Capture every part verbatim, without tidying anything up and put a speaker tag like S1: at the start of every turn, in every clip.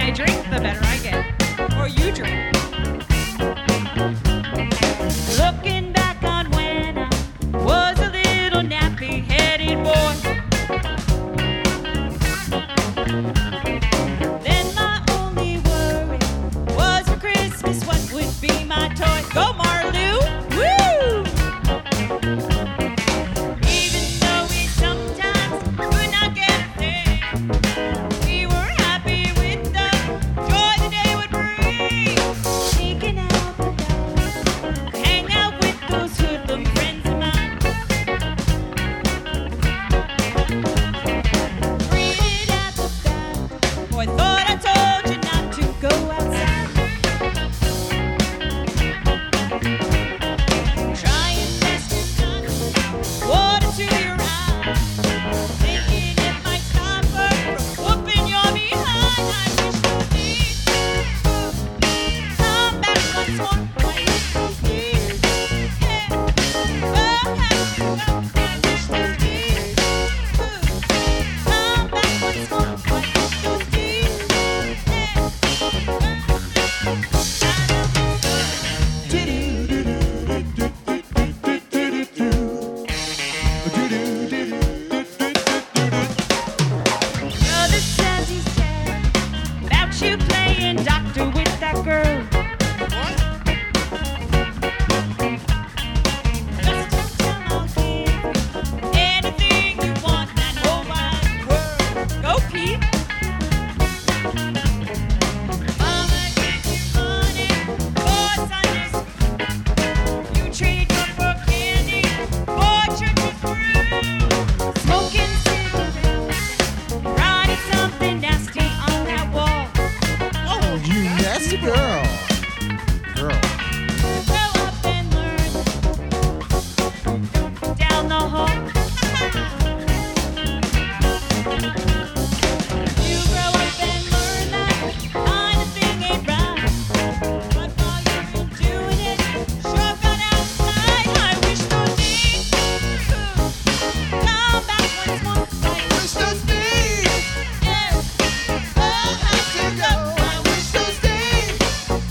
S1: I drink, the better I get. Or you drink. Looking back on when I was a little nappy-headed boy. Then my only worry was for Christmas what would be my toy. Go Marlou! Woo! Even though we sometimes could not get a thing, we were happy with the joy the day would bring. Taking out the dog, hang out with those hoodlum friends of mine. Read it at the back. Boy, thought I told you not to go outside. Trying best to not water to your eyes. Thinking it might stop her from whooping your behind. I wish you did come back once more. I wish you did. Yeah. Oh, have to go. I wish you did. Come back once more. I wish you Brother says he's sad about you playing doctor with that girl. Just tell him I'll give you anything you want in that whole wide world. Go, Pete. Mama gave you money for Sunday school. You traded your for candy for church through. Smoking cigarettes, writing something nasty on that wall.
S2: Oh, you nasty girl. Girl.
S1: Grow up and learn down the hall. You grow up and learn that kind of thing ain't right. But while you've been doing it, sure got outside. I wish those days could come back once more. I wish those days, yeah. Oh, how to go. I wish those days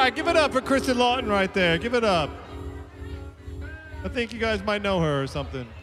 S3: right, give it up for Kristen Lawton right there. Give it up. I think you guys might know her or something.